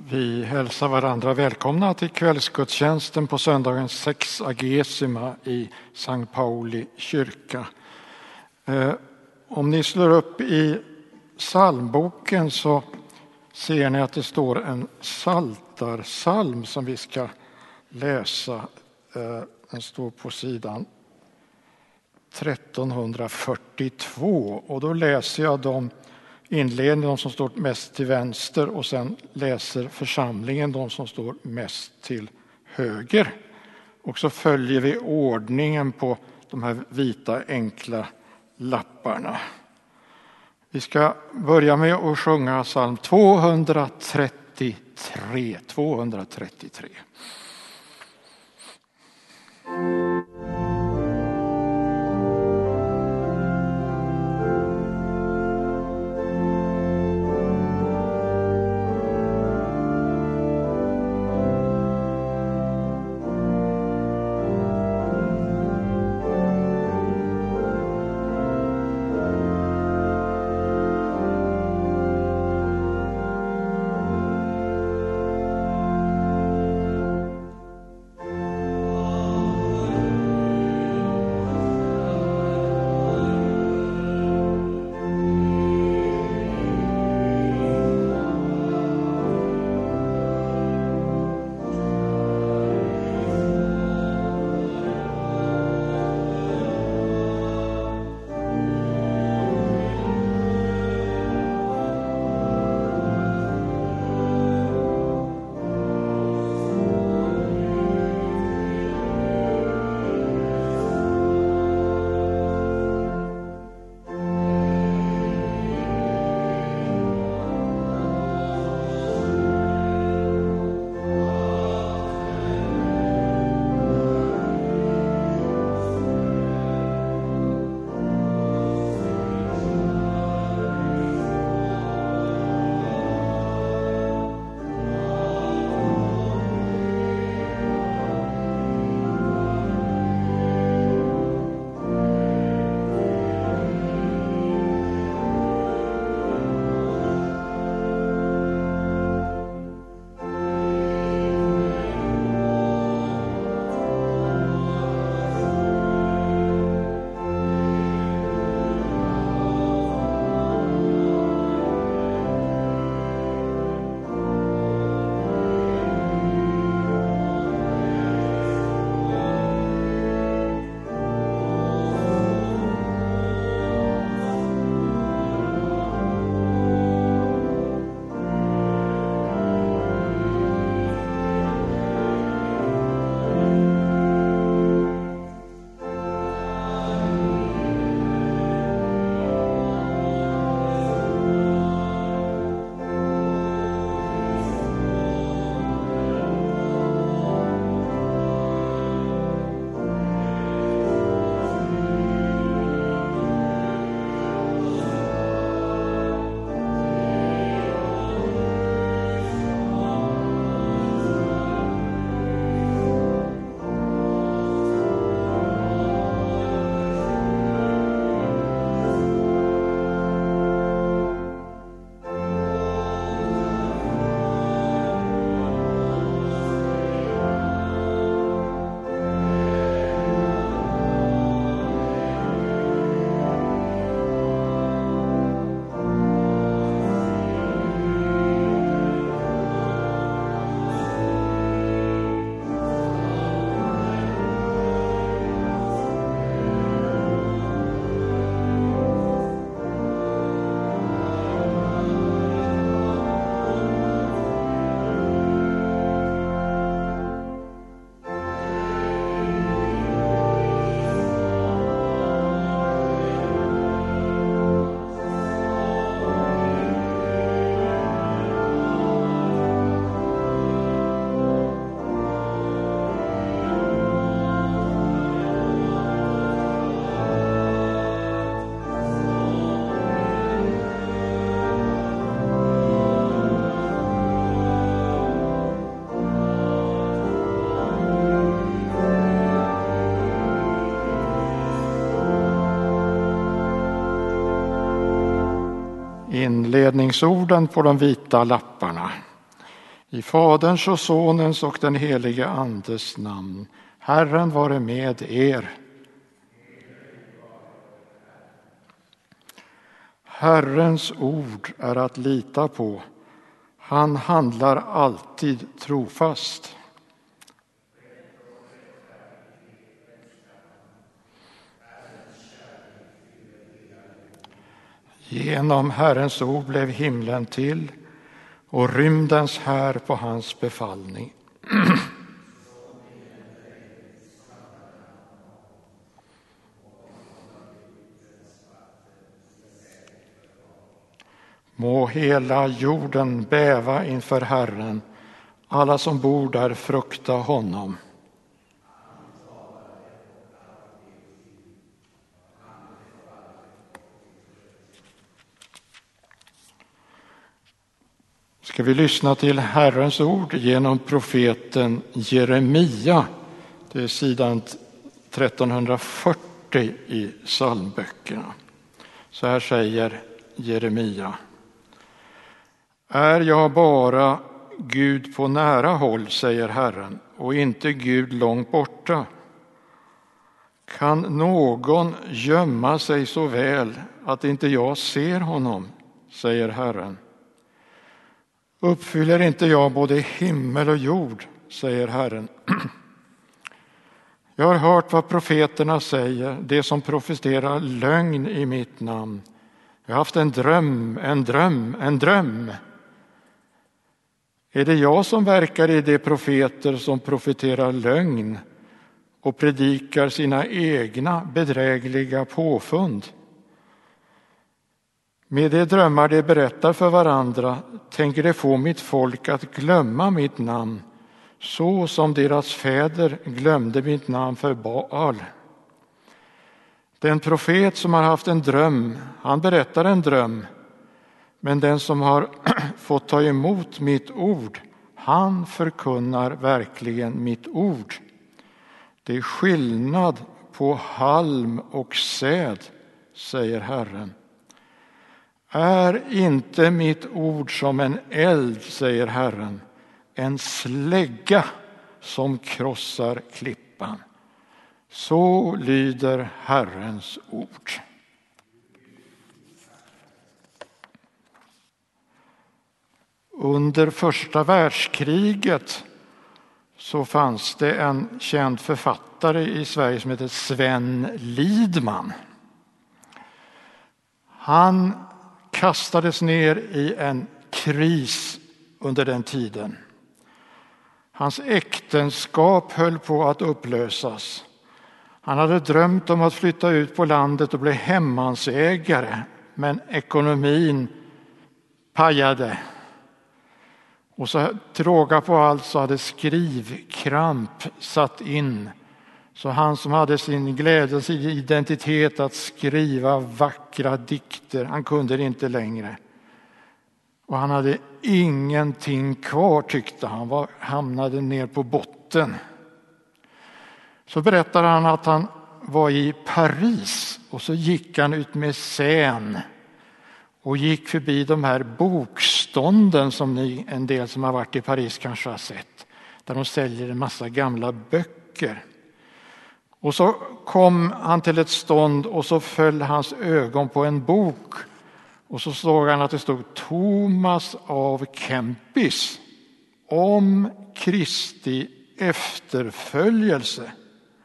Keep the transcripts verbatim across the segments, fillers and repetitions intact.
Vi hälsar varandra välkomna till kvällsgudstjänsten på söndagens sexagesima i Sankt Pauli kyrka. Om ni slår upp i psalmboken så ser ni att det står en psaltarpsalm som vi ska läsa. Den står på sidan tretton fyrtiotvå och då läser jag de inledningen, de som står mest till vänster, och sen läser församlingen de som står mest till höger. Och så följer vi ordningen på de här vita enkla lapparna. Vi ska börja med att sjunga psalm tvåhundratrettiotre. tvåhundratrettiotre. Inledningsorden på de vita lapparna. I Faderns och Sonens och den helige Andes namn. Herren vare med er. Herrens ord är att lita på. Han handlar alltid trofast. Genom Herrens ord blev himlen till och rymdens här på hans befallning. Må hela jorden bäva inför Herren, alla som bor där frukta honom. Ska vi lyssna till Herrens ord genom profeten Jeremia. Det är sidan trettonhundrafyrtio i psalmböckerna. Så här säger Jeremia. Är jag bara Gud på nära håll, säger Herren, och inte Gud långt borta? Kan någon gömma sig så väl att inte jag ser honom, säger Herren. Uppfyller inte jag både himmel och jord, säger Herren. Jag har hört vad profeterna säger, det som profeterar lögn i mitt namn. Jag har haft en dröm, en dröm, en dröm. Är det jag som verkar i de profeter som profeterar lögn och predikar sina egna bedrägliga påfund? Med de drömmar de berättar för varandra tänker de få mitt folk att glömma mitt namn, så som deras fäder glömde mitt namn för Baal. Den profet som har haft en dröm, han berättar en dröm, men den som har fått ta emot mitt ord, han förkunnar verkligen mitt ord. Det är skillnad på halm och säd, säger Herren. Är inte mitt ord som en eld, säger Herren, en slägga som krossar klippan. Så lyder Herrens ord. Under första världskriget så fanns det en känd författare i Sverige som heter Sven Lidman. Han kastades ner i en kris under den tiden. Hans äktenskap höll på att upplösas. Han hade drömt om att flytta ut på landet och bli hemmansägare, men ekonomin pajade. Och så till råga på allt så hade skrivkramp satt in. Så han som hade sin glädje, sin identitet att skriva vackra dikter, han kunde det inte längre. Och han hade ingenting kvar, tyckte han, var, hamnade ner på botten. Så berättade han att han var i Paris och så gick han ut med Seine och gick förbi de här bokstånden som ni, en del som har varit i Paris kanske har sett. Där de säljer en massa gamla böcker. Och så kom han till ett stånd och så föll hans ögon på en bok. Och så såg han att det stod Thomas av Kempis om Kristi efterföljelse.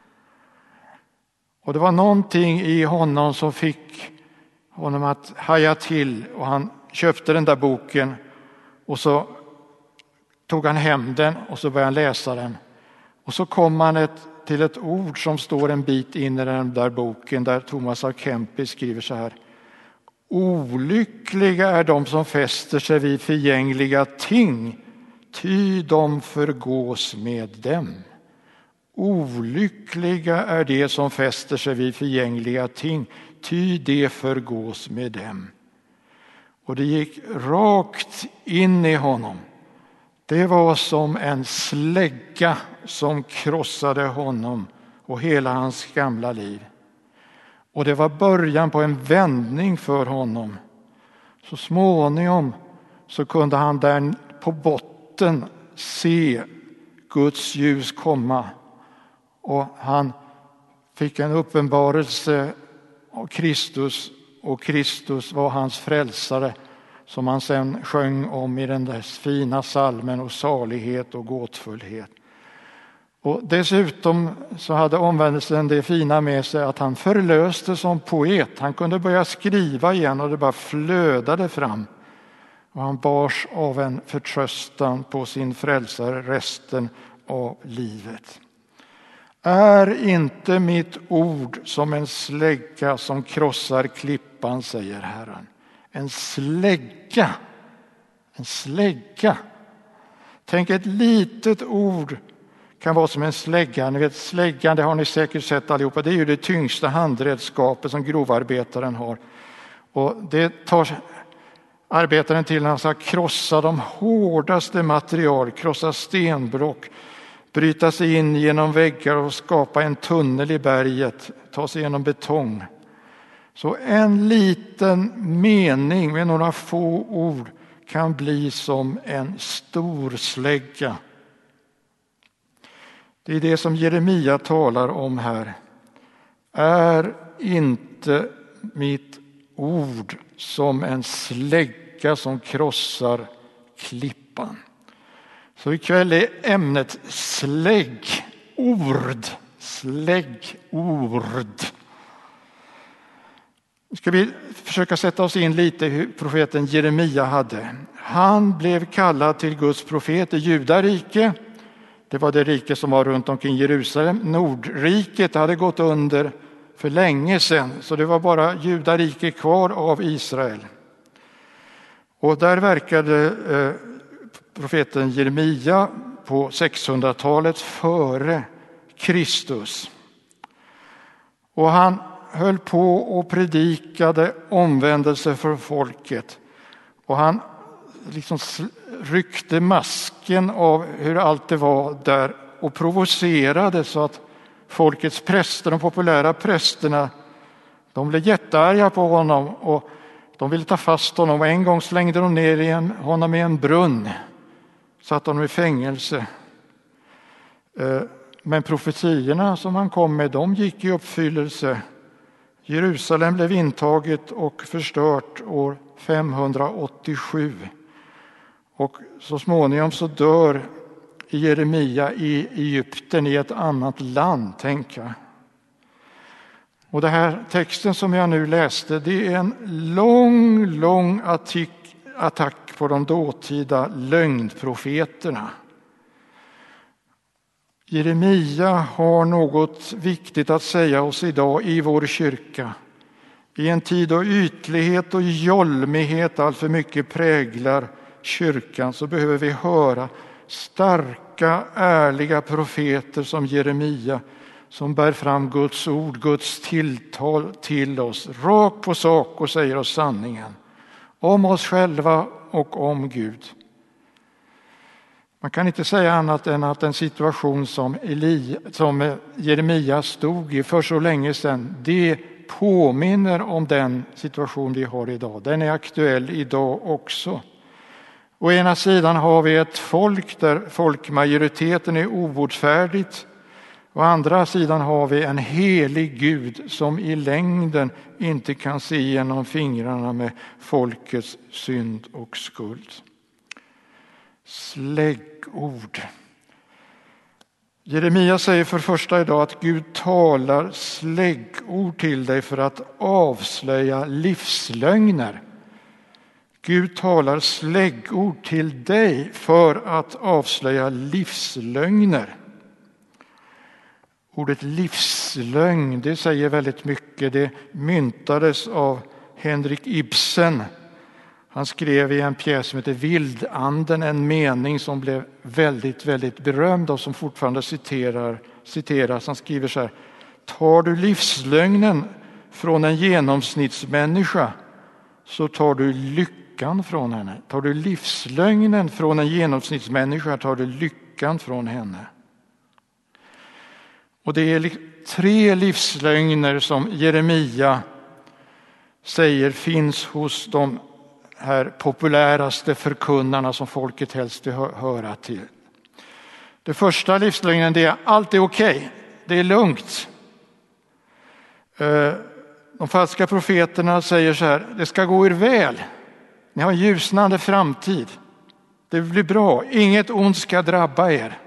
Och det var någonting i honom som fick honom att haja till, och han köpte den där boken och så tog han hem den och så började han läsa den. Och så kom han ett, till ett ord som står en bit in i den där boken där Thomas av Kempis skriver så här: olyckliga är de som fäster sig vid förgängliga ting, ty de förgås med dem. Olyckliga är de som fäster sig vid förgängliga ting, ty de förgås med dem. Och det gick rakt in i honom. Det var som en slägga som krossade honom och hela hans gamla liv. Och det var början på en vändning för honom. Så småningom så kunde han där på botten se Guds ljus komma. Och han fick en uppenbarelse av Kristus, och Kristus var hans frälsare, som han sen sjöng om i den där fina salmen och salighet och gåtfullhet. Och dessutom så hade omvändelsen det fina med sig att han förlöste som poet. Han kunde börja skriva igen och det bara flödade fram. Och han bars av en förtröstan på sin frälsare resten av livet. Är inte mitt ord som en slägga som krossar klippan, säger Herren. En slägga. En slägga. Tänk, ett litet ord kan vara som en slägga. Ni vet, släggan, det har ni säkert sett allihopa. Det är ju det tyngsta handredskapet som grovarbetaren har. Och det tar arbetaren till när han ska krossa de hårdaste material, krossa stenblock, bryta sig in genom väggar och skapa en tunnel i berget, ta sig genom betong. Så en liten mening med några få ord kan bli som en stor slägga. Det är det som Jeremia talar om här. Är inte mitt ord som en slägga som krossar klippan? Så ikväll är ämnet släggord. Släggord. Nu ska vi försöka sätta oss in lite hur profeten Jeremia hade. Han blev kallad till Guds profet i Judarike. Det var det rike som var runt omkring Jerusalem. Nordriket hade gått under för länge sedan, så det var bara Judarike kvar av Israel. Och där verkade eh, profeten Jeremia på sexhundratalet före Kristus. Och han höll på och predikade omvändelse för folket. Och han liksom ryckte masken av hur allt det var där och provocerade så att folkets präster, de populära prästerna, de blev jättearga på honom och de ville ta fast honom. Och en gång slängde de ner honom i en brunn, satt honom i fängelse. Men profetierna som han kom med, de gick i uppfyllelse. Jerusalem blev intaget och förstört år femhundraåttiosju. Och så småningom så dör Jeremia i Egypten, i ett annat land, tänka. Och det här texten som jag nu läste, det är en lång, lång attack, attack på de dåtida lögnprofeterna. Jeremia har något viktigt att säga oss idag i vår kyrka. I en tid då ytlighet och jolmighet allt för mycket präglar kyrkan, så behöver vi höra starka, ärliga profeter som Jeremia, som bär fram Guds ord, Guds tilltal till oss, rakt på sak, och säger oss sanningen om oss själva och om Gud. Man kan inte säga annat än att en situation som, Eli, som Jeremia stod i för så länge sedan, det påminner om den situation vi har idag. Den är aktuell idag också. Å ena sidan har vi ett folk där folkmajoriteten är obotfärdigt. Å andra sidan har vi en helig Gud som i längden inte kan se genom fingrarna med folkets synd och skuld. Släggord. Jeremia säger för första idag att Gud talar släggord till dig för att avslöja livslögner. Gud talar släggord till dig för att avslöja livslögner. Ordet livslögn, det säger väldigt mycket. Det myntades av Henrik Ibsen. Han skrev i en pjäs som heter Vildanden en mening som blev väldigt, väldigt berömd och som fortfarande citerar, citeras. Han skriver så här: tar du livslögnen från en genomsnittsmänniska så tar du lyckan från henne. Tar du livslögnen från en genomsnittsmänniska tar du lyckan från henne. Och det är tre livslögner som Jeremia säger finns hos de här populäraste förkunnarna som folket helst vill höra till. Det första livslögnen är allt är okej, det är lugnt. De falska profeterna säger så här: det ska gå er väl, ni har en ljusnande framtid, det blir bra, inget ont ska drabba er.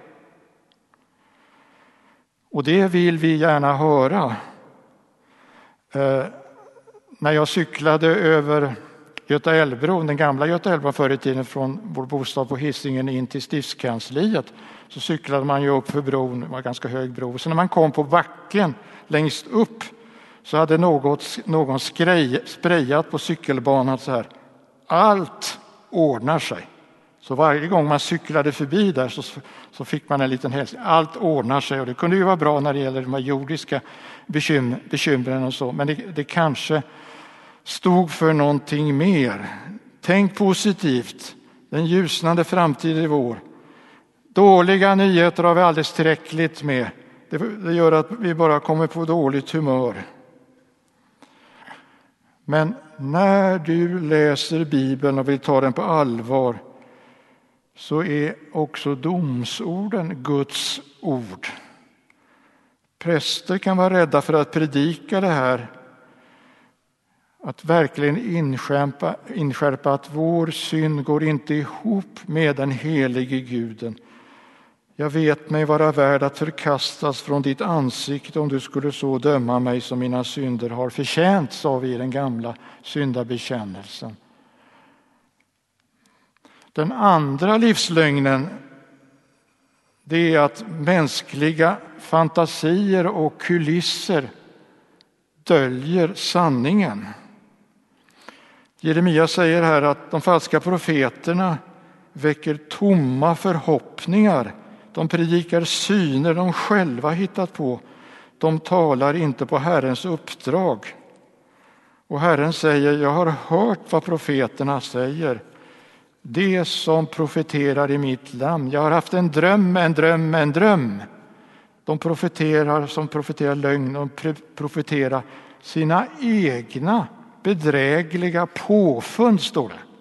Och det vill vi gärna höra. Eh, när jag cyklade över Göta älvbron, den gamla Göta älvbron förr i tiden, från vår bostad på Hisingen in till stiftskansliet, så cyklade man ju upp för bron, det var en ganska hög bro. Så när man kom på backen längst upp så hade något, någon skrej, sprayat på cykelbanan så här: allt ordnar sig. Så varje gång man cyklade förbi där så, så fick man en liten hälsning: allt ordnar sig. Och det kunde ju vara bra när det gäller de här jordiska bekymmer, bekymren och så. Men det, det kanske stod för någonting mer. Tänk positivt. Den ljusnande framtid är vår. Dåliga nyheter har vi alldeles tillräckligt med. Det, det gör att vi bara kommer på dåligt humör. Men när du läser Bibeln och vill ta den på allvar, så är också domsorden Guds ord. Präster kan vara rädda för att predika det här, att verkligen inskärpa, inskärpa att vår synd går inte ihop med den helige Guden. Jag vet mig vara värd att förkastas från ditt ansikte om du skulle så döma mig som mina synder har förtjänt, sa vi i den gamla syndabekännelsen. Den andra livslögnen, det är att mänskliga fantasier och kulisser döljer sanningen. Jeremia säger här att de falska profeterna väcker tomma förhoppningar. De predikar syner de själva hittat på. De talar inte på Herrens uppdrag. Och Herren säger: jag har hört vad profeterna säger. Det som profeterar i mitt namn. Jag har haft en dröm, en dröm, en dröm. De profeterar som profeterar lögn. De profeterar sina egna bedrägliga påfund, står det.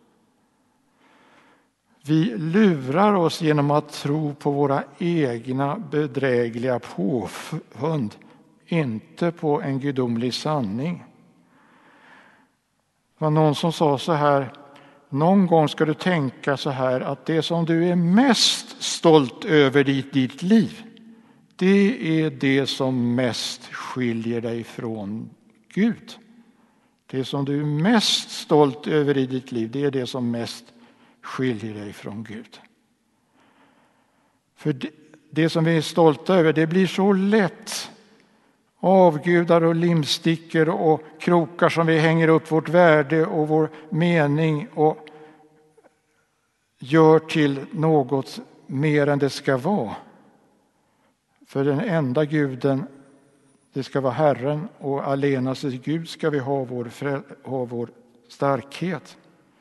Vi lurar oss genom att tro på våra egna bedrägliga påfund, inte på en gudomlig sanning. Det var någon som sa så här: någon gång ska du tänka så här, att det som du är mest stolt över i ditt liv, det är det som mest skiljer dig från Gud. Det som du är mest stolt över i ditt liv, det är det som mest skiljer dig från Gud. För det, det som vi är stolta över, det blir så lätt avgudar och limstickor och krokar som vi hänger upp vårt värde och vår mening och gör till något mer än det ska vara. För den enda guden, det ska vara Herren, och allenast Gud ska vi ha vår, ha vår starkhet.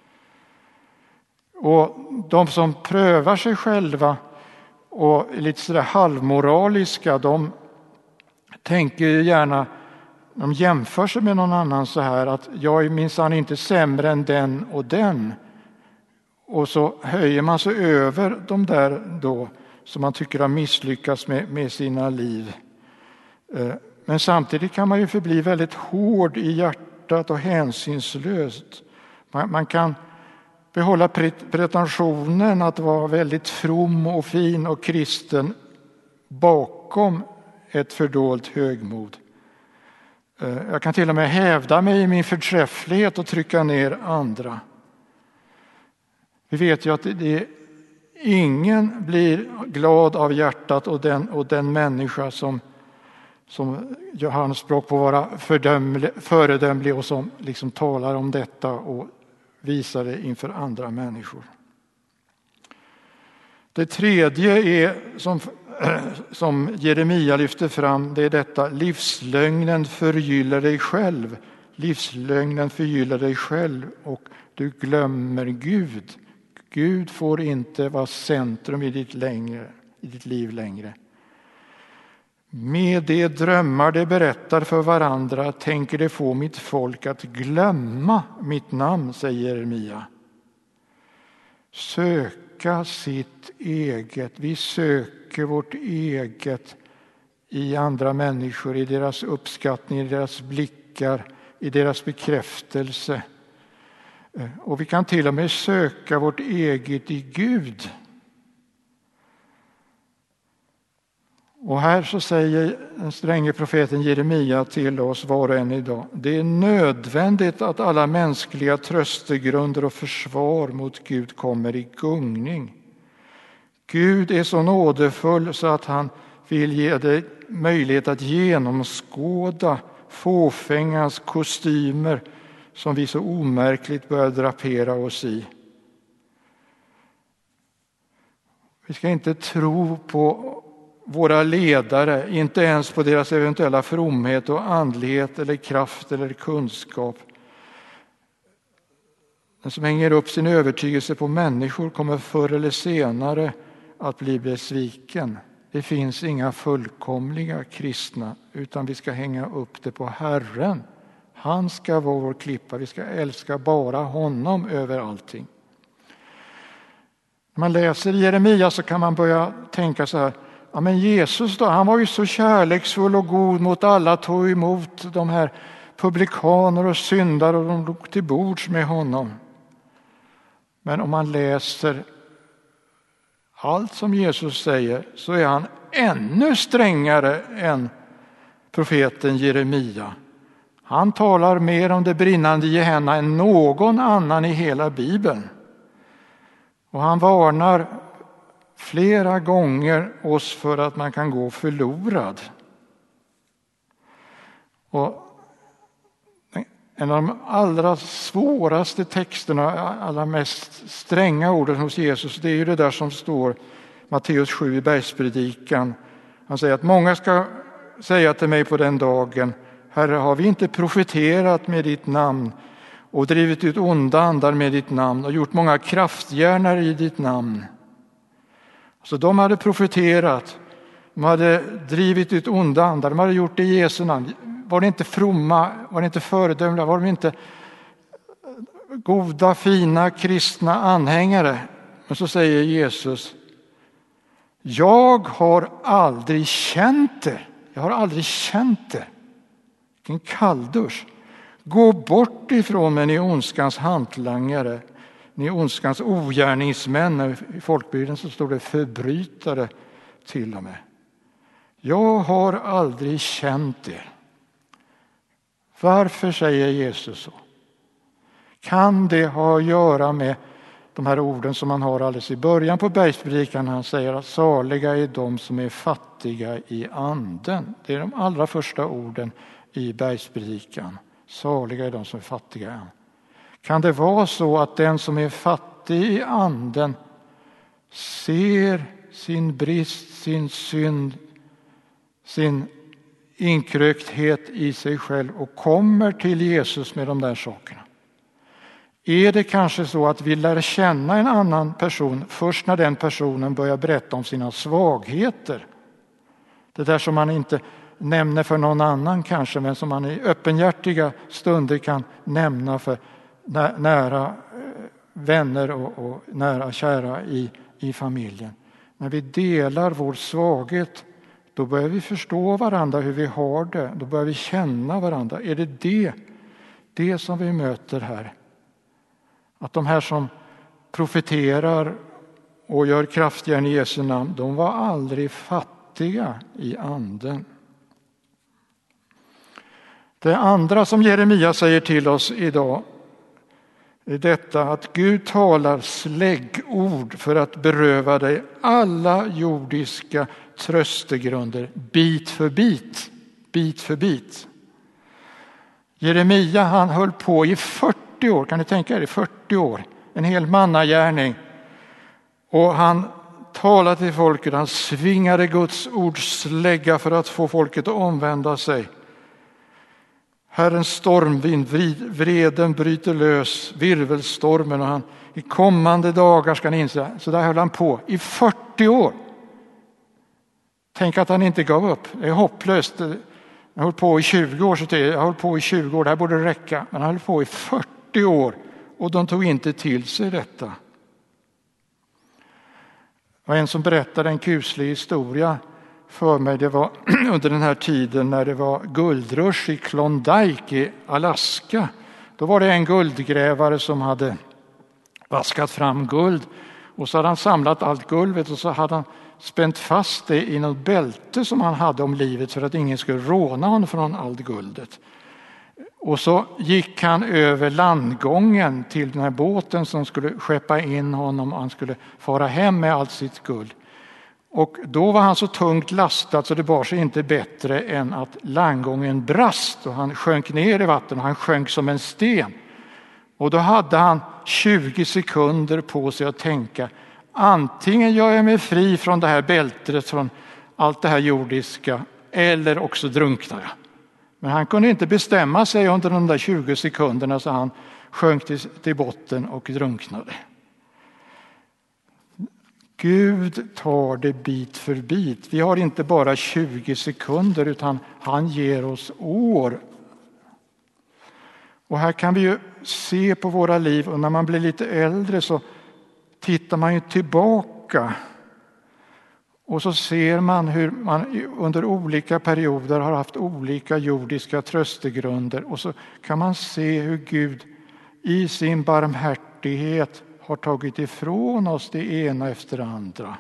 Och de som prövar sig själva och är lite sådär halvmoraliska, de tänker ju gärna, de jämför sig med någon annan så här, att jag är minsann inte sämre än den och den. Och så höjer man sig över de där då som man tycker har misslyckats med, med sina liv. Men samtidigt kan man ju förbli väldigt hård i hjärtat och hänsynslöst. Man, man kan behålla pretensionen att vara väldigt from och fin och kristen bakom ett fördolt högmod. Jag kan till och med hävda mig i min förträfflighet och trycka ner andra. Vi vet ju att det är, ingen blir glad av hjärtat och den, och den människa som, som gör anspråk på att vara föredömlig och som liksom talar om detta och visar det inför andra människor. Det tredje är som, som Jeremia lyfter fram, det är detta: livslögnen förgyller dig själv. Livslögnen förgyller dig själv och du glömmer Gud. Gud får inte vara centrum i ditt, längre, i ditt liv längre. Med de drömmar de berättar för varandra tänker de få mitt folk att glömma mitt namn, säger Jeremia. Sök söka sitt eget. Vi söker vårt eget i andra människor, i deras uppskattning, i deras blickar, i deras bekräftelse. Och vi kan till och med söka vårt eget i Gud. Och här så säger den stränge profeten Jeremia till oss var och en idag: det är nödvändigt att alla mänskliga tröstegrunder och försvar mot Gud kommer i gungning. Gud är så nådefull så att han vill ge dig möjlighet att genomskåda fåfängans kostymer som vi så omärkligt börjar drapera oss i. Vi ska inte tro på våra ledare, inte ens på deras eventuella fromhet och andlighet eller kraft eller kunskap. Den som hänger upp sin övertygelse på människor kommer förr eller senare att bli besviken. Det finns inga fullkomliga kristna, utan vi ska hänga upp det på Herren. Han ska vara vår klippa, vi ska älska bara honom över allting. När man läser Jeremia så kan man börja tänka så här: ja, men Jesus då, han var ju så kärleksfull och god mot alla, tog emot de här publikaner och syndare och de låg till bords med honom. Men om man läser allt som Jesus säger så är han ännu strängare än profeten Jeremia. Han talar mer om det brinnande Gehenna än någon annan i hela Bibeln. Och han varnar flera gånger oss för att man kan gå förlorad. Och en av de allra svåraste texterna, allra mest stränga orden hos Jesus, det är ju det där som står Matteus sju i bergspredikan. Han säger att många ska säga till mig på den dagen: Herre, har vi inte profeterat med ditt namn och drivit ut onda andar med ditt namn och gjort många kraftgärningar i ditt namn? Så de hade profeterat, de hade drivit ut onda andar, de hade gjort det i Jesu namn. Var det inte fromma, var det inte föredömliga, var de inte goda, fina, kristna anhängare? Men så säger Jesus: jag har aldrig känt er. Jag har aldrig känt er. Vilken kalldusch. Gå bort ifrån mig, ni ondskans hantlangare, ni ondskans ogärningsmän. I folkbygden så står det förbrytare till och med. Jag har aldrig känt er. Varför säger Jesus så? Kan det ha att göra med de här orden som man har alldeles i början på bergspredikan? Han säger att saliga är de som är fattiga i anden. Det är de allra första orden i bergspredikan. Saliga är de som är fattiga i anden. Kan det vara så att den som är fattig i anden ser sin brist, sin synd, sin inkrökthet i sig själv och kommer till Jesus med de där sakerna? Är det kanske så att vi lär känna en annan person först när den personen börjar berätta om sina svagheter? Det där som man inte nämner för någon annan kanske, men som man i öppenhjärtiga stunder kan nämna för nära vänner och, och nära kära i, i familjen. När vi delar vår svaghet, då börjar vi förstå varandra hur vi har det. Då börjar vi känna varandra. Är det det, det som vi möter här? Att de här som profeterar och gör kraftgärning i Jesu namn, de var aldrig fattiga i anden. Det andra som Jeremia säger till oss idag är detta, att Gud talar släggord för att beröva dig alla jordiska tröstegrunder bit för bit, bit för bit. Jeremia, han höll på i fyrtio år, kan ni tänka er, fyrtio år, en hel mannagärning. Och han talade till folket, han svingade Guds ords slägga för att få folket att omvända sig. Herrens stormvind, vreden bryter lös, virvelstormen, och han i kommande dagar ska ni inse. Så där höll han på i fyrtio år. Tänk att han inte gav upp. Det är hopplöst. Jag höll på i tjugo år, så jag höll på i tjugo år, det här borde räcka. Men han höll på i fyrtio år och de tog inte till sig detta. Och en som berättade en kuslig historia för mig, det var under den här tiden när det var guldrush i Klondike i Alaska. Då var det en guldgrävare som hade vaskat fram guld och så hade han samlat allt guldet och så hade han spänt fast det i något bälte som han hade om livet för att ingen skulle råna honom från allt guldet. Och så gick han över landgången till den här båten som skulle skeppa in honom och han skulle fara hem med allt sitt guld. Och då var han så tungt lastad så det bar sig inte bättre än att landgången brast och han sjönk ner i vatten och han sjönk som en sten. Och då hade han tjugo sekunder på sig att tänka: antingen gör jag mig fri från det här bältet, från allt det här jordiska, eller också drunknar jag. Men han kunde inte bestämma sig under de där tjugo sekunderna så han sjönk till, till botten och drunknade. Gud tar det bit för bit. Vi har inte bara tjugo sekunder utan han ger oss år. Och här kan vi ju se på våra liv och när man blir lite äldre så tittar man ju tillbaka. Och så ser man hur man under olika perioder har haft olika jordiska tröstegrunder. Och så kan man se hur Gud i sin barmhärtighet har tagit ifrån oss det ena efter det andra.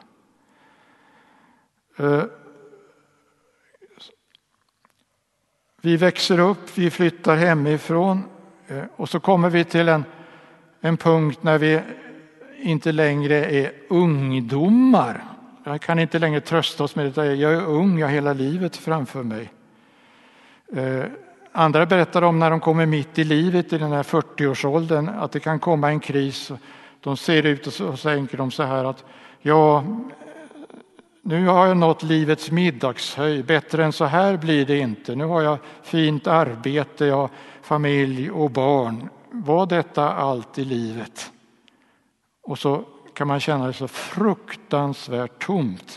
Vi växer upp, vi flyttar hemifrån och så kommer vi till en, en punkt när vi inte längre är ungdomar. Jag kan inte längre trösta oss med det. Jag är ung, jag har hela livet framför mig. Eh, andra berättar om när de kommer mitt i livet i den här fyrtio-årsåldern att det kan komma en kris. De ser ut och så, och så tänker de så här att ja, nu har jag nått livets middagshöjd. Bättre än så här blir det inte. Nu har jag fint arbete, jag har familj och barn. Var detta allt i livet? Och så kan man känna det så fruktansvärt tomt.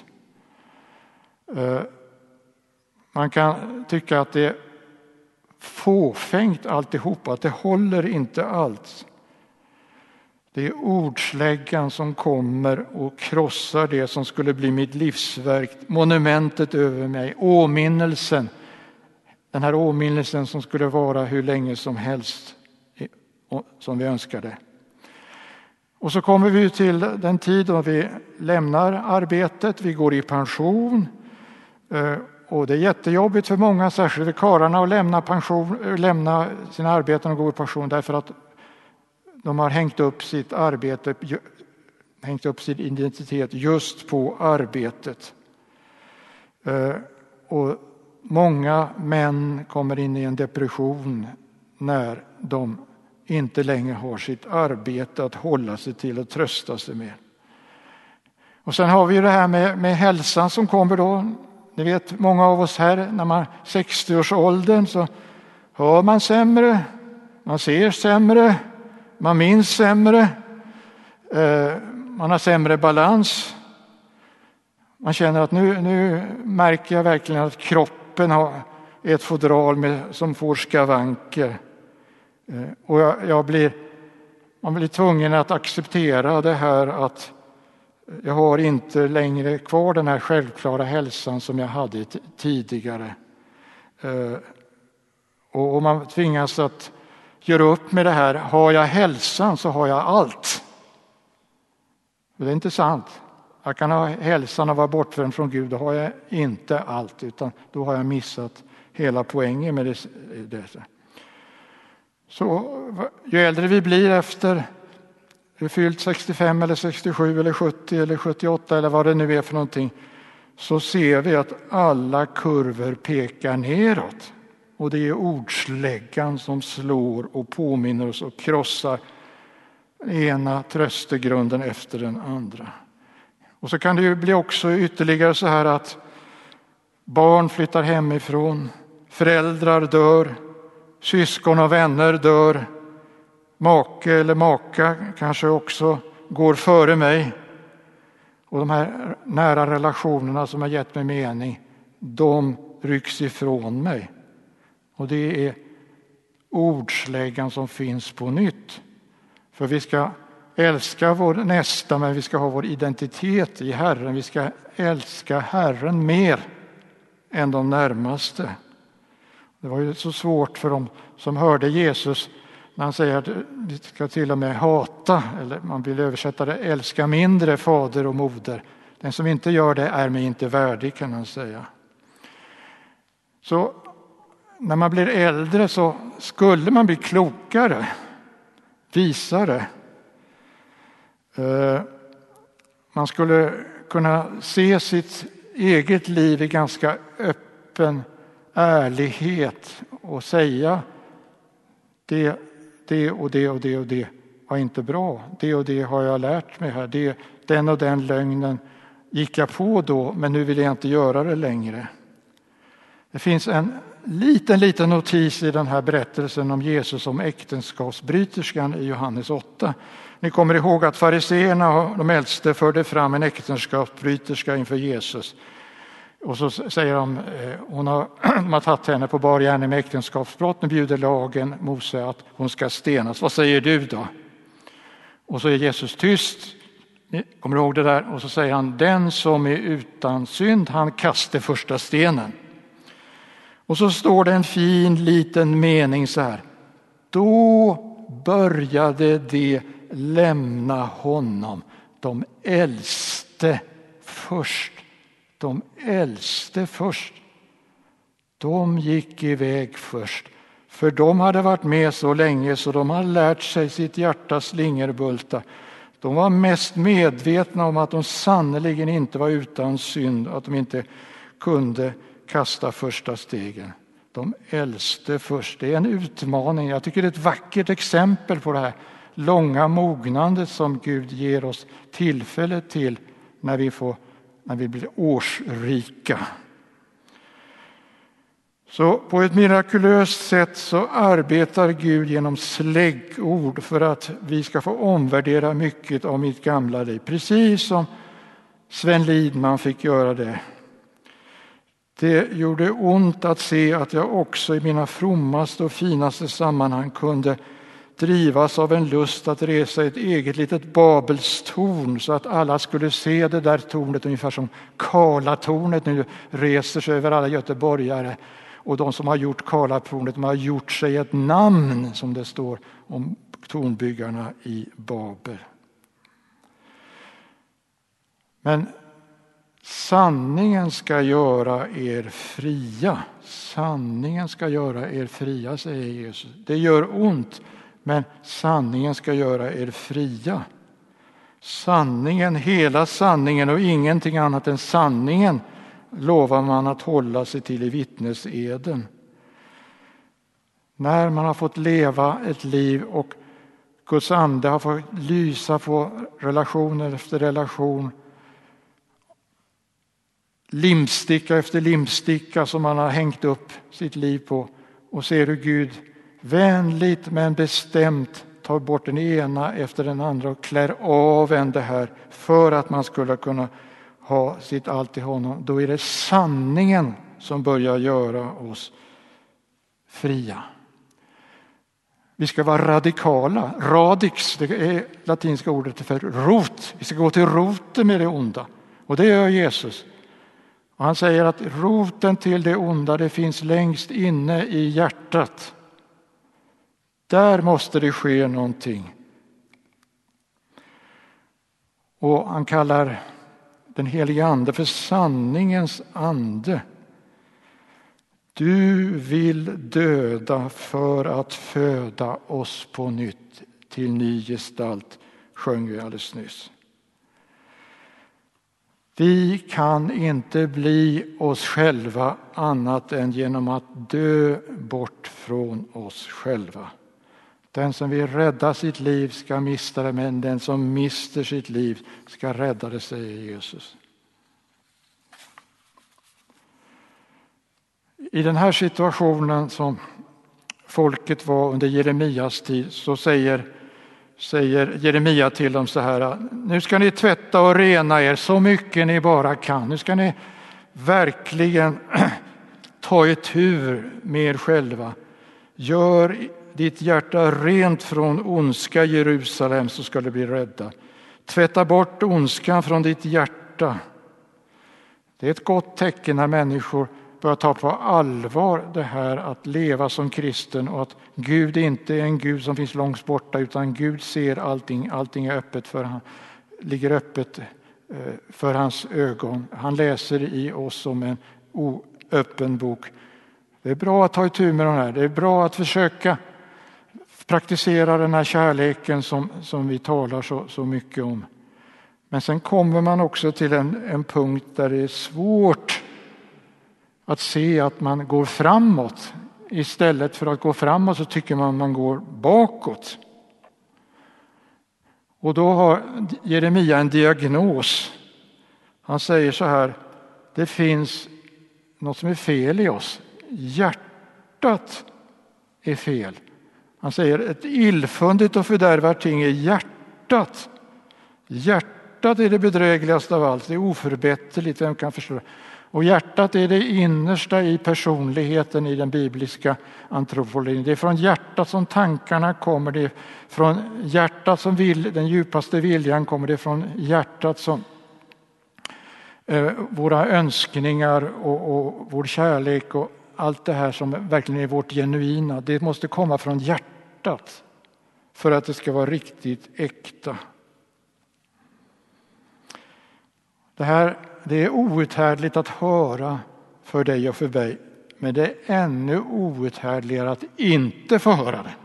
Man kan tycka att det är fåfängt alltihop, att det håller inte alls. Det är ordsläggan som kommer och krossar det som skulle bli mitt livsverk, monumentet över mig, åminnelsen. Den här åminnelsen som skulle vara hur länge som helst som vi önskade. Och så kommer vi till den tid då vi lämnar arbetet, vi går i pension. Och det är jättejobbigt för många, särskilt karlarna, att lämna, pension, lämna sina arbeten och gå i pension därför att de har hängt upp sitt arbete, hängt upp sin identitet just på arbetet. Och många män kommer in i en depression när de inte längre har sitt arbete att hålla sig till och trösta sig med. Och sen har vi det här med, med hälsan som kommer då. Ni vet, många av oss här, när man är sextio-årsåldern så hör man sämre, man ser sämre, man minns sämre, eh, man har sämre balans. Man känner att nu, nu märker jag verkligen att kroppen har ett fodral med, som får skavanker. Eh, och jag, jag blir, man blir tvungen att acceptera det här att jag har inte längre kvar den här självklara hälsan som jag hade t- tidigare. Eh, och, och man tvingas att göra upp med det här. Har jag hälsan så har jag allt. Men det är inte sant. Jag kan ha hälsan och vara bortvänd från Gud. Då har jag inte allt, utan då har jag missat hela poängen med det. det. Så ju äldre vi blir efter vi fyllt sextiofem eller sextiosju eller sjuttio eller sjuttioåtta eller vad det nu är för någonting, så ser vi att alla kurvor pekar neråt. Och det är ordsläggan som slår och påminner oss och krossar den ena tröstegrunden efter den andra. Och så kan det ju bli också ytterligare så här att barn flyttar hemifrån, föräldrar dör, syskon och vänner dör, make eller maka kanske också går före mig. Och de här nära relationerna som har gett mig mening, de rycks ifrån mig. Och det är ordsläggan som finns på nytt. För vi ska älska vår nästa, men vi ska ha vår identitet i Herren. Vi ska älska Herren mer än de närmaste. Det var ju så svårt för dem som hörde Jesus när han säger att vi ska till och med hata, eller man vill översätta det, älska mindre fader och moder. Den som inte gör det är mig inte värdig, kan han säga. Så när man blir äldre så skulle man bli klokare, visare. Man skulle kunna se sitt eget liv i ganska öppen ärlighet och säga det, det och det och det och det var inte bra. Det och det har jag lärt mig här. Det, den och den lögnen gick jag på då, men nu vill jag inte göra det längre. Det finns en liten, liten notis i den här berättelsen om Jesus som äktenskapsbryterskan i Johannes åtta. Ni kommer ihåg att fariseerna och de äldste förde fram en äktenskapsbryterska inför Jesus. Och så säger de, hon har, de har tagit henne på bar gärning med äktenskapsbrott. Nu bjuder lagen Mose att hon ska stenas. Vad säger du då? Och så är Jesus tyst. Ni kommer ihåg det där? Och så säger han, den som är utan synd, han kastar första stenen. Och så står det en fin liten mening så här. Då började de lämna honom, de äldste först. De äldste först. De gick iväg först. För de hade varit med så länge så de hade lärt sig sitt hjärtas slingerbulta. De var mest medvetna om att de sannoliken inte var utan synd, att de inte kunde kasta första stegen. De äldste först. Det är en utmaning. Jag tycker det är ett vackert exempel på det här långa mognandet som Gud ger oss tillfälle till när vi, får, när vi blir årsrika. Så på ett mirakulöst sätt så arbetar Gud genom släggord för att vi ska få omvärdera mycket av mitt gamla liv. Precis som Sven Lidman fick göra det. Det gjorde ont att se att jag också i mina frommaste och finaste sammanhang kunde drivas av en lust att resa ett eget litet Babelstorn så att alla skulle se det där tornet ungefär som Karlatornet nu reser sig över alla göteborgare. Och de som har gjort Karlatornet, de har gjort sig ett namn, som det står om tornbyggarna i Babel. Men sanningen ska göra er fria. Sanningen ska göra er fria, säger Jesus. Det gör ont, men sanningen ska göra er fria. Sanningen, hela sanningen och ingenting annat än sanningen lovar man att hålla sig till i vittneseden. När man har fått leva ett liv och Guds ande har fått lysa på relationer efter relation, limsticka efter limsticka som man har hängt upp sitt liv på, och ser hur Gud vänligt men bestämt tar bort den ena efter den andra och klär av en det här för att man skulle kunna ha sitt allt i honom. Då är det sanningen som börjar göra oss fria. Vi ska vara radikala. Radix, det är latinska ordet för rot. Vi ska gå till roten med det onda. Och det gör Jesus. Och han säger att roten till det onda, det finns längst inne i hjärtat. Där måste det ske någonting. Och han kallar den helige ande för sanningens ande. Du vill döda för att föda oss på nytt till ny gestalt, sjöng vi alldeles nyss. Vi kan inte bli oss själva annat än genom att dö bort från oss själva. Den som vill rädda sitt liv ska mista det, men den som mister sitt liv ska rädda det, säger Jesus. I den här situationen som folket var under Jeremias tid så säger, säger Jeremia till dem så här: nu ska ni tvätta och rena er så mycket ni bara kan. Nu ska ni verkligen ta ett tur med er själva. Gör ditt hjärta rent från ondska, Jerusalem, så ska du bli rädda. Tvätta bort ondskan från ditt hjärta. Det är ett gott tecken när människor börjar ta på allvar det här att leva som kristen och att Gud inte är en Gud som finns långt borta, utan Gud ser allting, allting är öppet för han, ligger öppet för hans ögon. Han läser i oss som en oöppen bok. Det är bra att ta itu med de här. Det är bra att försöka praktisera den här kärleken som, som vi talar så, så mycket om. Men sen kommer man också till en, en punkt där det är svårt att se att man går framåt. Istället för att gå framåt så tycker man att man går bakåt. Och då har Jeremia en diagnos. Han säger så här: det finns något som är fel i oss. Hjärtat är fel. Han säger ett illfundigt och fördärvat ting är hjärtat. Hjärtat är det bedrägligaste av allt. Det är oförbätterligt, vem kan förstå det? Och hjärtat är det innersta i personligheten i den bibliska antropologin. Det är från hjärtat som tankarna kommer. Det är från hjärtat som vill, den djupaste viljan kommer. Det är från hjärtat som eh, våra önskningar och, och vår kärlek och allt det här som verkligen är vårt genuina. Det måste komma från hjärtat för att det ska vara riktigt äkta. Det här det är outhärdligt att höra för dig och för mig, men det är ännu outhärdligare att inte få höra det.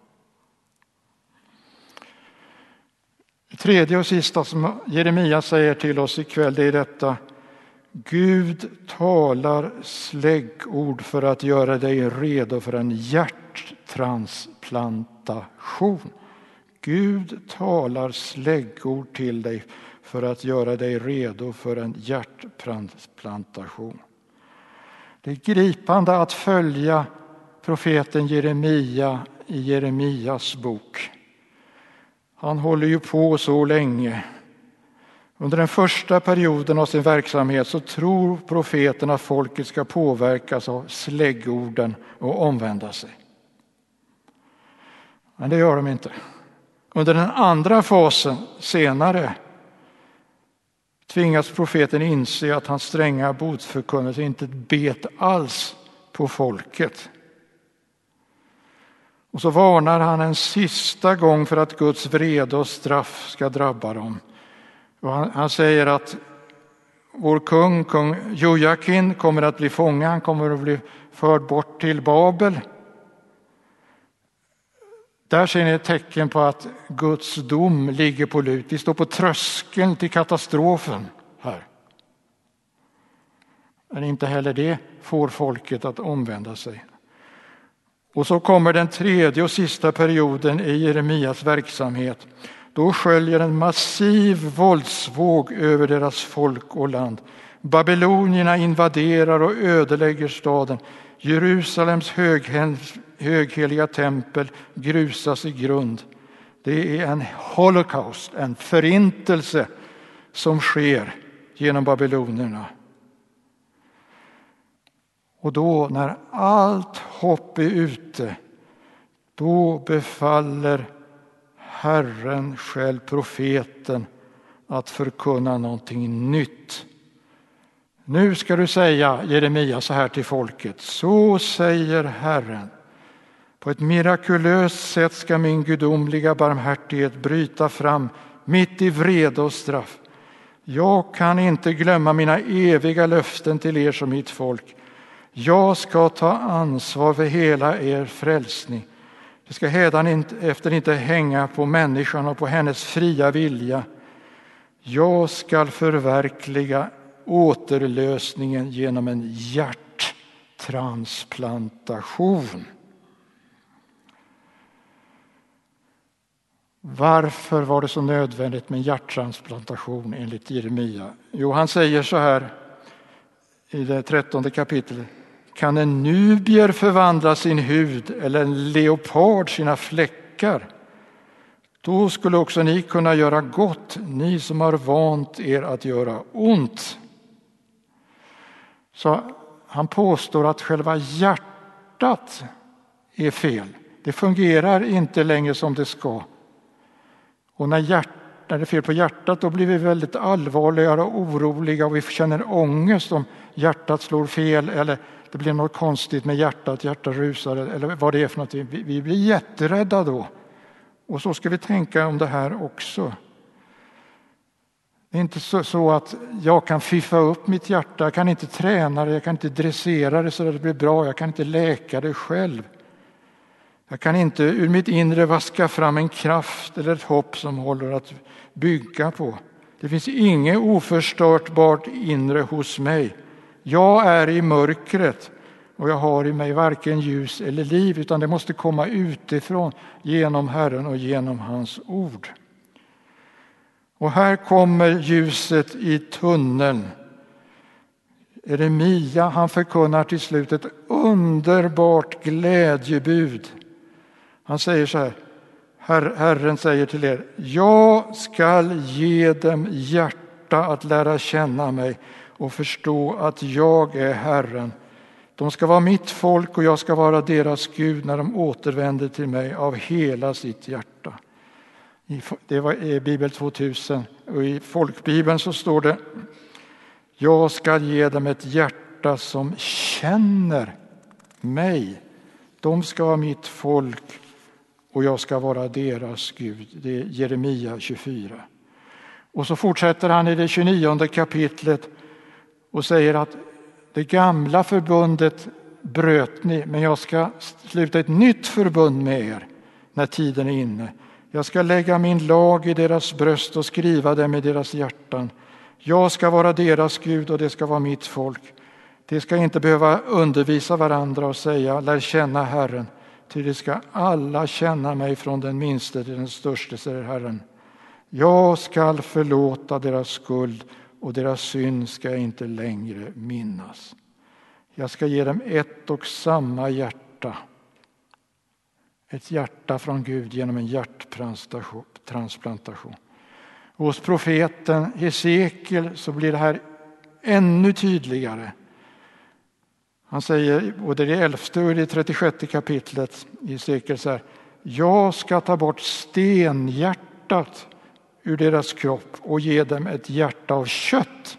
Det tredje och sista som Jeremia säger till oss ikväll, det är detta: Gud talar släggord för att göra dig redo för en hjärttransplantation. Gud talar släggord till dig för att göra dig redo för en hjärttransplantation. Det är gripande att följa profeten Jeremia i Jeremias bok. Han håller ju på så länge. Under den första perioden av sin verksamhet så tror profeten att folket ska påverkas av släggorden och omvända sig. Men det gör de inte. Under den andra fasen senare tvingas profeten inse att hans stränga botsförkunnelse inte bet alls på folket. Och så varnar han en sista gång för att Guds vrede och straff ska drabba dem. Och han, han säger att vår kung, kung Jojakin, kommer att bli fången. Han kommer att bli förd bort till Babel. Där ser ni ett tecken på att Guds dom ligger på lut. Vi står på tröskeln till katastrofen här. Men inte heller det får folket att omvända sig. Och så kommer den tredje och sista perioden i Jeremias verksamhet. Då sköljer en massiv våldsvåg över deras folk och land. Babylonierna invaderar och ödelägger staden. Jerusalems högheliga tempel grusas i grund. Det är en holocaust, en förintelse som sker genom babylonierna. Och då när allt hopp är ute, då befaller Herren själv profeten att förkunna någonting nytt. Nu ska du säga, Jeremia, så här till folket: så säger Herren, på ett mirakulöst sätt ska min gudomliga barmhärtighet bryta fram mitt i vrede och straff. Jag kan inte glömma mina eviga löften till er som mitt folk. Jag ska ta ansvar för hela er frälsning. Det ska hädanefter inte hänga på människan och på hennes fria vilja. Jag ska förverkliga återlösningen genom en hjärttransplantation. Varför var det så nödvändigt med hjärttransplantation enligt Jeremia? Jo, han säger så här i det trettonde kapitlet: kan en nubier förvandla sin hud eller en leopard sina fläckar? Då skulle också ni kunna göra gott, ni som har vant er att göra ont. Så han påstår att själva hjärtat är fel. Det fungerar inte längre som det ska. Och när, hjärt, när det är fel på hjärtat, då blir vi väldigt allvarligare och oroliga och vi känner ångest om hjärtat slår fel eller det blir något konstigt med hjärtat, hjärtat rusar eller vad det är för någonting. Vi, vi blir jätterädda då. Och så ska vi tänka om det här också. Det är inte så, så att jag kan fiffa upp mitt hjärta, jag kan inte träna det, jag kan inte dressera det så att det blir bra, jag kan inte läka det själv. Jag kan inte ur mitt inre vaska fram en kraft eller ett hopp som håller att bygga på. Det finns inget oförstörtbart inre hos mig. Jag är i mörkret och jag har i mig varken ljus eller liv, utan det måste komma utifrån genom Herren och genom hans ord. Och här kommer ljuset i tunneln. Jeremia, han förkunnar till slut ett underbart glädjebud. Han säger så här, Her- Herren säger till er, jag skall ge dem hjärta att lära känna mig och förstå att jag är Herren. De ska vara mitt folk och jag ska vara deras Gud när de återvänder till mig av hela sitt hjärta. Det var i Bibel tvåtusen och i folkbibeln så står det, jag ska ge dem ett hjärta som känner mig. De ska vara mitt folk och jag ska vara deras Gud. Det är Jeremia tjugofyra. Och så fortsätter han i det tjugonionde kapitlet och säger att det gamla förbundet bröt ni, men jag ska sluta ett nytt förbund med er när tiden är inne. Jag ska lägga min lag i deras bröst och skriva dem i deras hjärtan. Jag ska vara deras Gud och det ska vara mitt folk. De ska inte behöva undervisa varandra och säga, lär känna Herren. Ty det ska alla känna mig från den minste till den störste, säger Herren. Jag ska förlåta deras skuld och deras synd ska jag inte längre minnas. Jag ska ge dem ett och samma hjärta. Ett hjärta från Gud genom en hjärttransplantation. Hos profeten Hesekiel så blir det här ännu tydligare. Han säger både i det elfte och i det trettiosjätte kapitlet i Hesekiel så här. Jag ska ta bort stenhjärtat ur deras kropp och ge dem ett hjärta av kött.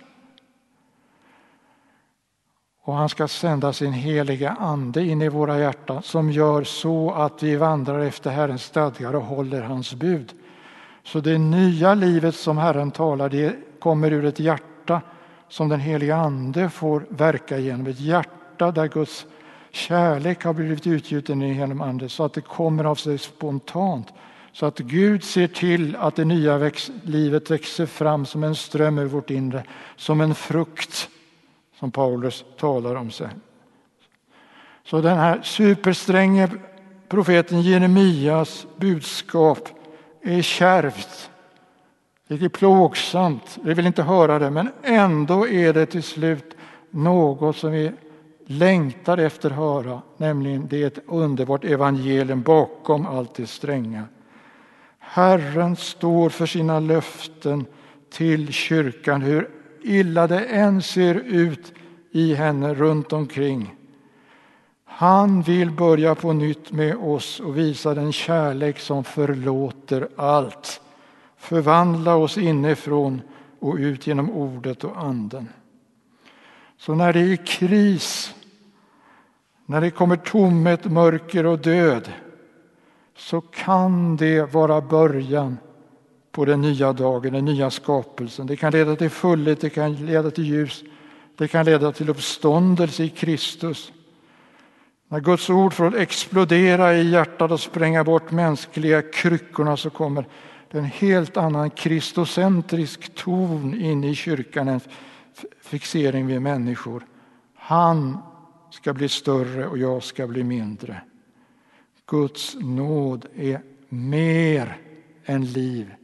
Och han ska sända sin heliga ande in i våra hjärtan som gör så att vi vandrar efter Herrens stadgar och håller hans bud. Så det nya livet som Herren talar, det kommer ur ett hjärta som den heliga ande får verka genom. Ett hjärta där Guds kärlek har blivit utgjuten genom ande så att det kommer av sig spontant. Så att Gud ser till att det nya väx- livet växer fram som en ström ur vårt inre, som en frukt. Som Paulus talar om sig. Så den här superstränge profeten Jeremias budskap är kärvt. Det är plågsamt. Vi vill inte höra det, men ändå är det till slut något som vi längtar efter att höra. Nämligen det är ett underbart evangelium bakom allt det stränga. Herren står för sina löften till kyrkan, hur illa det än ser ut i henne runt omkring. Han vill börja på nytt med oss och visa den kärlek som förlåter allt. Förvandla oss inifrån och ut genom ordet och anden. Så när det är kris, när det kommer tomhet, mörker och död, så kan det vara början på den nya dagen, den nya skapelsen. Det kan leda till fullhet, det kan leda till ljus, det kan leda till uppståndelse i Kristus. När Guds ord får explodera i hjärtat och spränga bort mänskliga kryckorna så kommer en helt annan kristocentrisk ton in i kyrkan, en fixering vid människor. Han ska bli större och jag ska bli mindre. Guds nåd är mer än liv.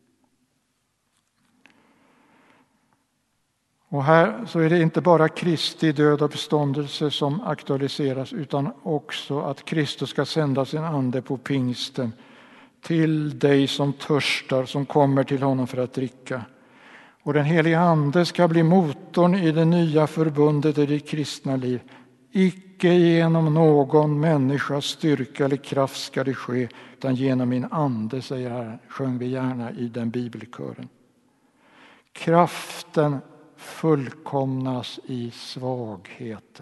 Och här så är det inte bara Kristi död och uppståndelse som aktualiseras utan också att Kristus ska sända sin ande på pingsten till dig som törstar, som kommer till honom för att dricka. Och den heliga ande ska bli motorn i det nya förbundet i det kristna liv. Icke Icke genom någon människas styrka eller kraft ska det ske, utan genom min ande, säger Herren, sjöng vi gärna i den bibelkören. Kraften fullkomnas i svagheten.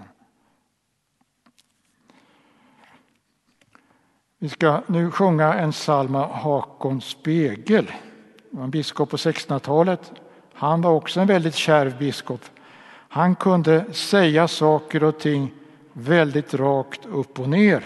Vi ska nu sjunga en psalm av Hakon Spegel. Han var en biskop på sextonhundratalet. Han var också en väldigt kärv biskop. Han kunde säga saker och ting väldigt rakt upp och ner.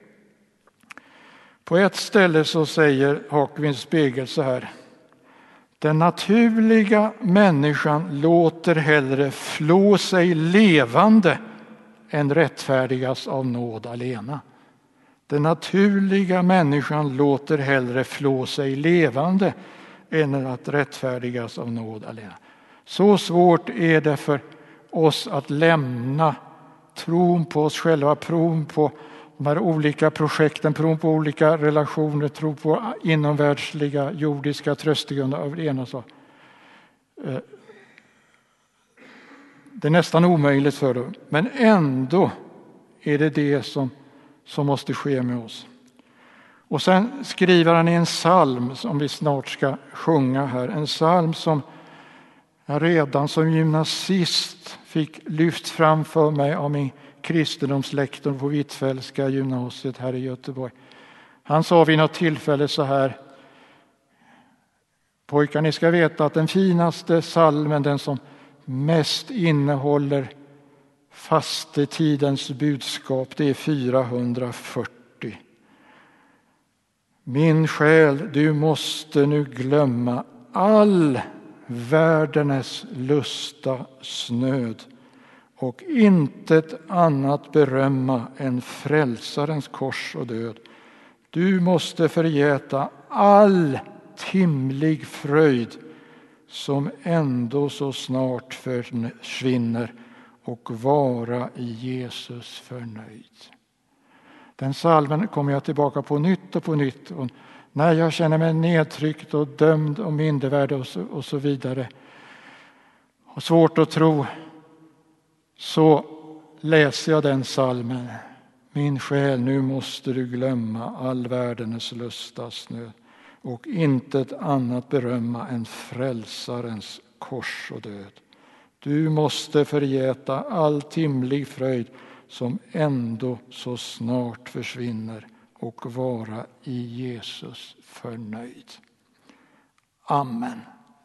På ett ställe så säger Hakon Spegel så här: den naturliga människan låter hellre flå sig levande än rättfärdigas av nåd alena. Den naturliga människan låter hellre flå sig levande än att rättfärdigas av nåd alena. Så svårt är det för oss att lämna tron på oss själva, tron på de här olika projekten, tron på olika relationer, tron på inomvärldsliga jordiska tröstegrunder av det ena så. Det är nästan omöjligt för dem, men ändå är det det som, som måste ske med oss. Och sen skriver han i en psalm som vi snart ska sjunga här, en psalm som jag redan som gymnasist fick lyft fram för mig av min kristendomslektor på Hvitfeldtska gymnasiet här i Göteborg. Han sa vid något tillfälle så här: pojkar, ni ska veta att den finaste psalmen, den som mest innehåller fastetidens budskap, det är fyrahundrafyrtio. Min själ, du måste nu glömma all världens lusta snöd och intet annat berömma än frälsarens kors och död. Du måste förgäta all timlig fröjd som ändå så snart försvinner och vara i Jesus förnöjd. Den salmen kommer jag tillbaka på nytt och på nytt. Och när jag känner mig nedtryckt och dömd och mindervärd och så, och så vidare och svårt att tro, så läser jag den salmen. Min själ, nu måste du glömma all världens lusta snö och intet annat berömma än frälsarens kors och död. Du måste förgäta all timlig fröjd som ändå så snart försvinner och vara i Jesus förnöjd. Amen.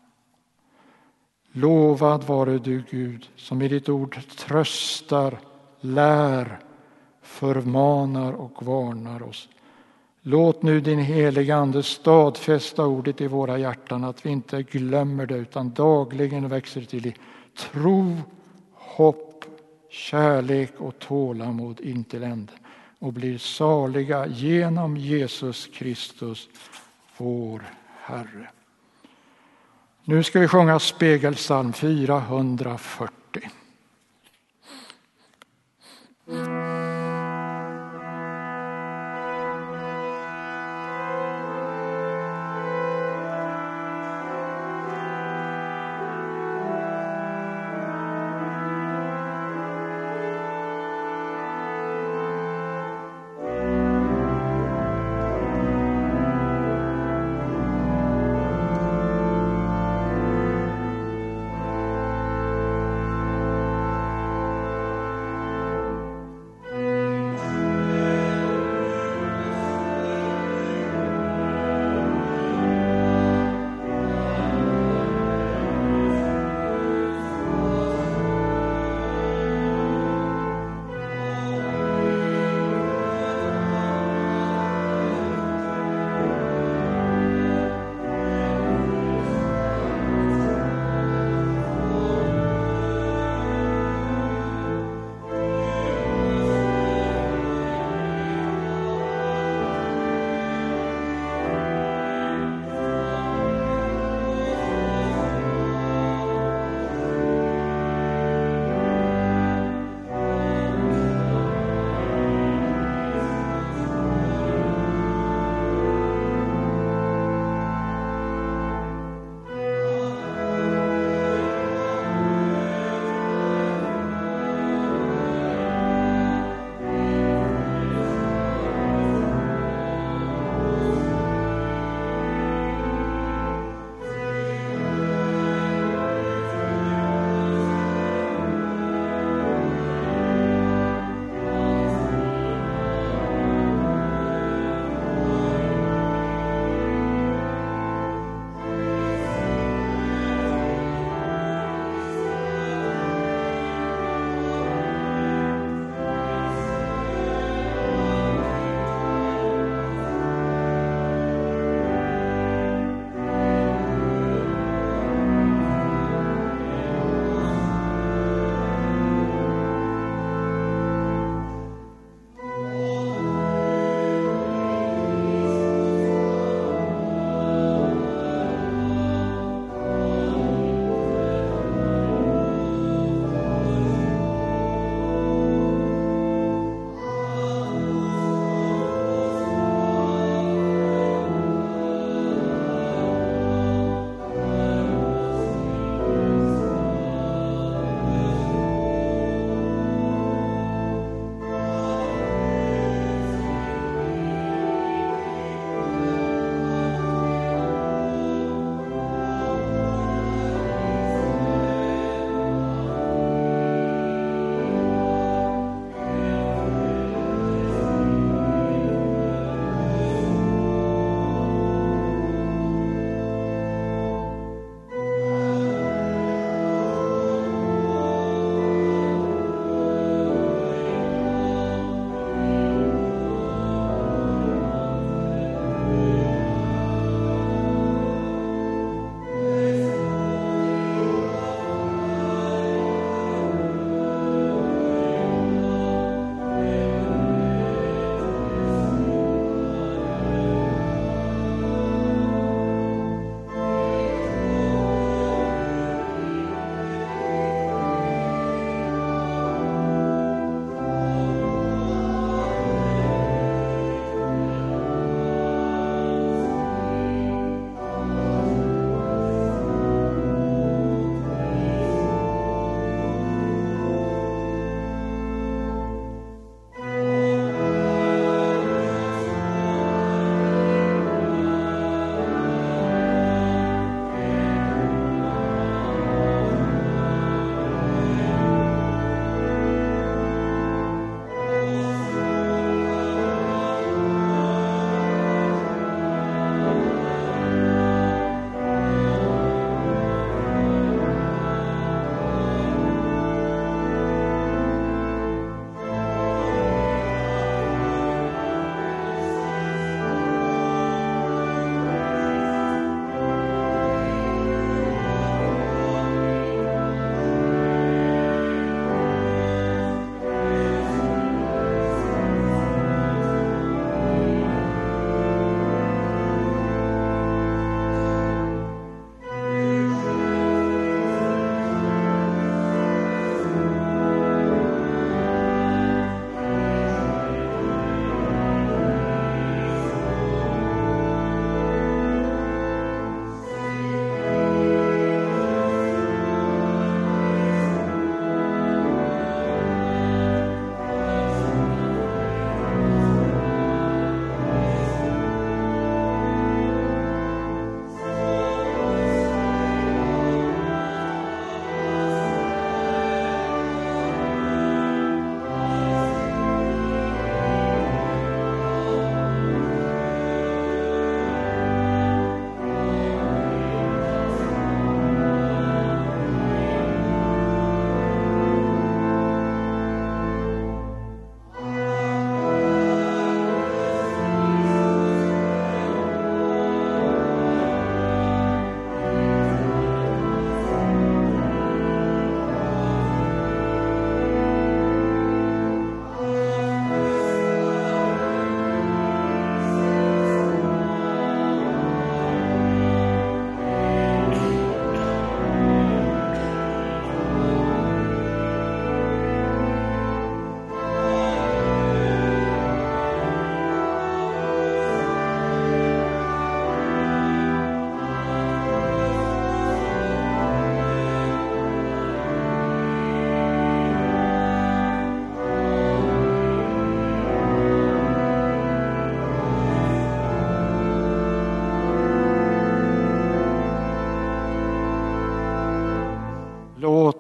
Lovad vare du, Gud, som i ditt ord tröstar, lär, förmanar och varnar oss. Låt nu din heliga ande stadfästa ordet i våra hjärtan, att vi inte glömmer det utan dagligen växer till i tro, hopp, kärlek och tålamod in till änden och blir saliga genom Jesus Kristus, vår Herre. Nu ska vi sjunga Spegelpsalm fyrahundrafyrtio.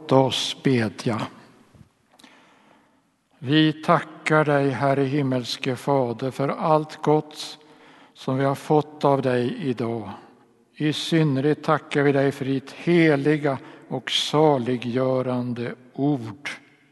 Låt oss bedja. Vi tackar dig, Herre himmelske Fader, för allt gott som vi har fått av dig idag. I synnerhet tackar vi dig för ditt heliga och saliggörande ord.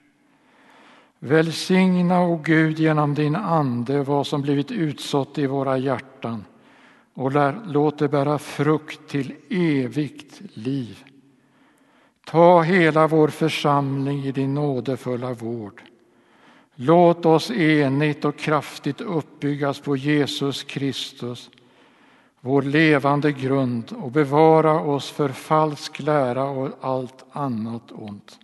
Välsigna, o Gud, genom din ande vad som blivit utsått i våra hjärtan och låt det bära frukt till evigt liv. Ta hela vår församling i din nådefulla vård. Låt oss enigt och kraftigt uppbyggas på Jesus Kristus, vår levande grund, och bevara oss för falsk lära och allt annat ont.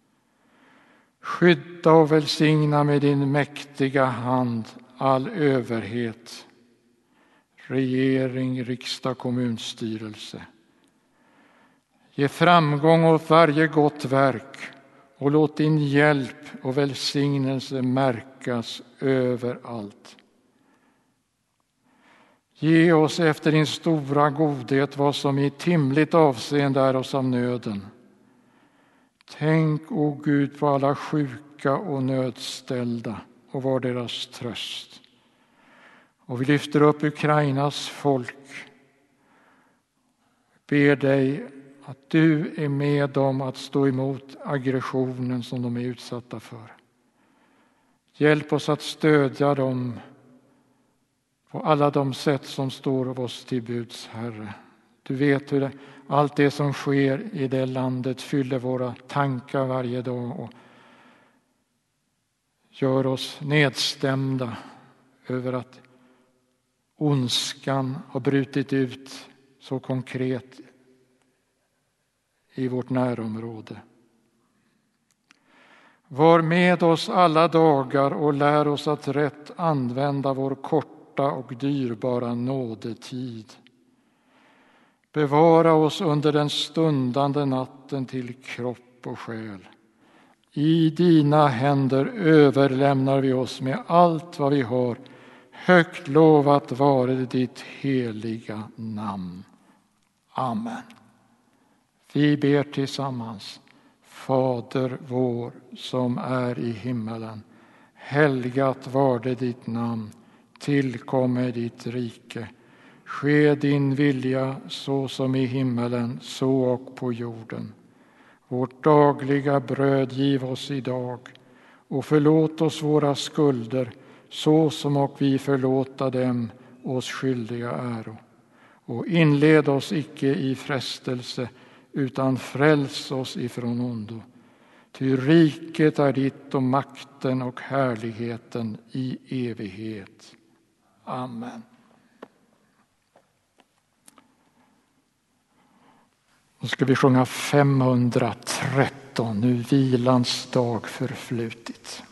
Skydda och välsigna med din mäktiga hand all överhet, regering, riksdag, kommunstyrelse. Ge framgång åt varje gott verk och låt din hjälp och välsignelse märkas överallt. Ge oss efter din stora godhet vad som i timligt avseende är oss av nöden. Tänk, o Gud, på alla sjuka och nödställda och var deras tröst. Och vi lyfter upp Ukrainas folk. Ber dig att du är med dem att stå emot aggressionen som de är utsatta för. Hjälp oss att stödja dem på alla de sätt som står oss till buds, Herre. Du vet hur det, allt det som sker i det landet fyller våra tankar varje dag och gör oss nedstämda över att ondskan har brutit ut så konkret i vårt närområde. Var med oss alla dagar och lär oss att rätt använda vår korta och dyrbara nådetid. Bevara oss under den stundande natten till kropp och själ. I dina händer överlämnar vi oss med allt vad vi har. Högt lovat vare ditt heliga namn. Amen. Vi ber tillsammans. Fader vår som är i himmelen. Helgat varde ditt namn. Tillkommer ditt rike. Ske din vilja så som i himmelen, så och på jorden. Vårt dagliga bröd giv oss idag och förlåt oss våra skulder så som och vi förlåta dem oss skyldiga äro. Och inled oss icke i frestelse utan fräls oss ifrån ondo. Ty riket är ditt och makten och härligheten i evighet. Amen. Nu ska vi sjunga femhundratretton, nu vilans dag förflutit.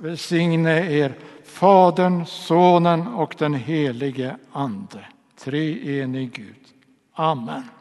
välsigne er Fadern, Sonen och den helige Ande. Treenig Gud. Amen.